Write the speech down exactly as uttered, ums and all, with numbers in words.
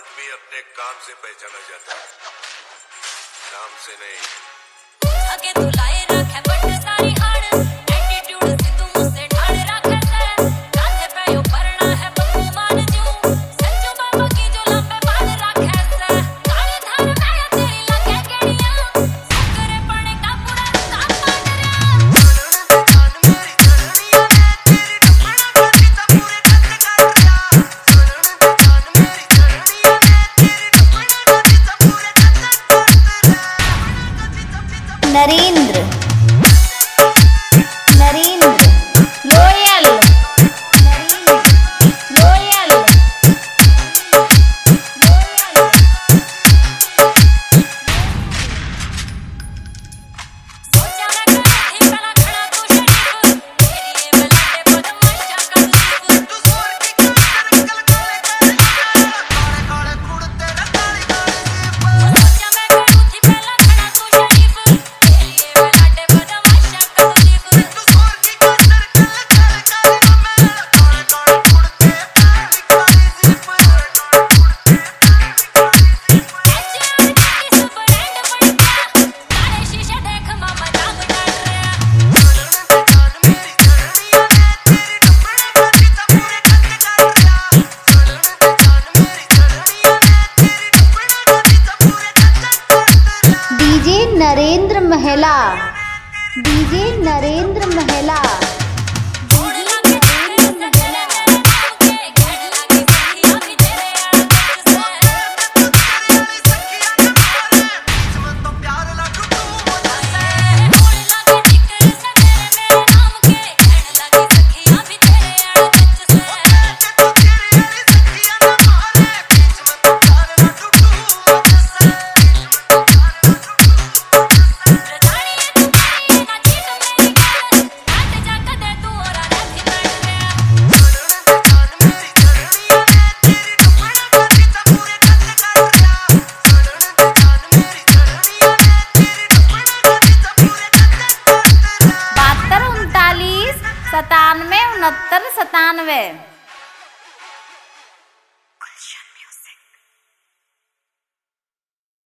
आदमी अपने काम से पहचाना जाता है, नाम से नहीं। आगे तू लाए रखे बट सारी हाड़ एटीट्यूड से तू मुझसे ढाड़ रखे से कांधे पे यो पड़ना है बंदू मान जू संजू बाबा की जो लंबे बाल रखे से काली धार में तेरी लगे केड़ियां सुकरे पड़े का पूरा काम मान रे जान मेरी चढ़निया ने तेरी टपना करती ता पूरे कट काट जा जान मेरी चढ़निया ने तेरी टपना करती ता पूरे कट काट रे नरेंद्र नरेंद्र लोयल नरेंद्र लोयल सोचा मैं कभी पला खड़ा तू शरीफ तेरी ये बलाटे बदमाशा कर दीप तू सोर की काल कल काले काले काले काले कुड़ तेरा काली काली सोचा मैं कभी पला खड़ा तू शरीफ तेरी ये बलाटे बदमाशा कर दीप तू सोर की काल कल काले काले मेरा काले काले कुड़ तेरा काली काली जीप सुपर एंड बढ़ गया काले शीशे देख मामा जाग डाल रे जान मेरी चढ़निया ने तेरी टपना करती ता पूरे कट काट जा जान मेरी चढ़निया ने तेरी टपना करती ता पूरे कट काट रे डीजे नरेंद्र महिला डीजे नरेंद्र महिला छोड़ लागे तेरे सजने मेरे नाम के घेर लागे सखियां भी तेरे यार बच से तू तेरी वाली सखियां के मारे बीच में तो प्यार लड्डू तू मुझसे छोड़ लागे जिक्र सजने मेरे नाम के घेर लागे सखियां भी तेरे यार बच से तू तेरी वाली सखियां के मारे बीच में तो प्यार लड्डू तू मुझसे बीच में तो प्यार लड्डू तू मुझसे रजानी है तू मेरी ना चीट मेरी गल काट जा कदे तू और नहीं लड़ रे जान मेरी चढ़निया ने तेरी टपना करती ता पूरे कट काट जा जान मेरी चढ़निया ने तेरी टपना करती ता पूरे कट काट रे बहत्तर उनतालीस सतानवे उनहत्तर सतानवे।